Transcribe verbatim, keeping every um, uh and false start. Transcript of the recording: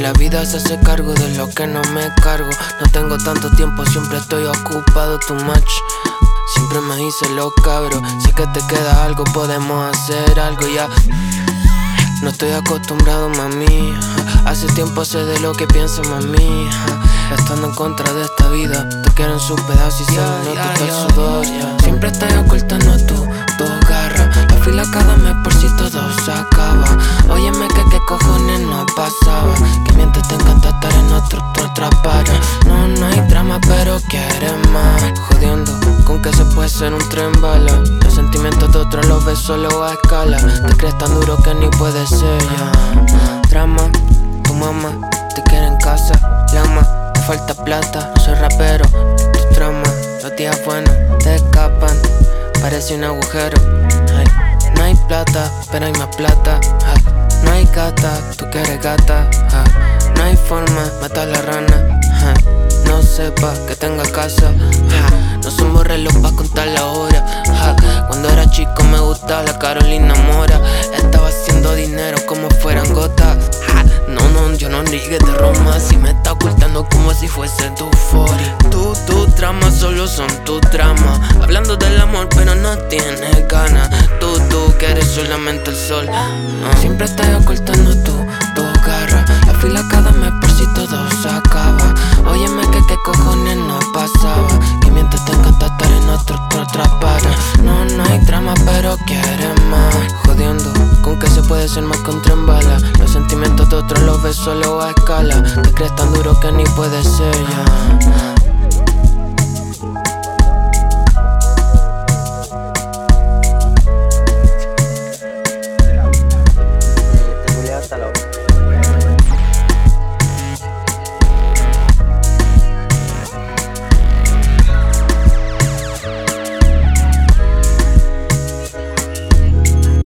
la vida se hace cargo de lo que no me cargo. No tengo tanto tiempo, siempre estoy ocupado, too much. Siempre me hice lo cabro. Si es que te queda algo, podemos hacer algo ya. No estoy acostumbrado, mami. Hace tiempo sé de lo que piensa, mami. Estando en contra de esta vida, te quiero en su pedazo y se me nota el sudor, yeah. Siempre estoy ocultando tu, tu garra. La fila cada mes por si todo se acaba. Óyeme que qué cojones no pasaba. Que mientras te encanta estar en otro, otra, otra para. No, no hay drama pero quieres más. Jodiendo con que se puede ser un tren bala. Los sentimientos de otros los ves solo a escala. Te crees tan duro que ni puede ser, yeah. Drama, tu mamá te quiere en casa, llama. Falta plata, no soy rapero, tu trama, los días buenos te escapan, parece un agujero. Ay, no hay plata, pero hay más plata. Ay, no hay gata, tú quieres gata. Ay, no hay forma, mata a la rana. Ay, no sepa que tenga casa. Ay, no somos reloj pa' contar la hora. Ay, cuando era chico me gustaba la Carolina Mora. Estaba haciendo dinero como fueran gotas. Ay, no, no, yo no ligue de Roma. Si me está ocultando como si fuese tu forty. Tú, tus dramas solo son tu drama. Hablando del amor pero no tienes ganas. Tú, tú que eres solamente el sol. uh. Siempre estoy ocultando tu, tu garra. La fila cada mes por si todo se acaba. Óyeme que qué cojones no pasaba. Que mientras te encanta estar en otro, otro, otra para. No, no hay drama pero quieres más. Jodiendo con que se puede ser más que un tren bala. Los sentimientos de otros los ves solo a escala. Te crees tan duro que ni puede ser, ya.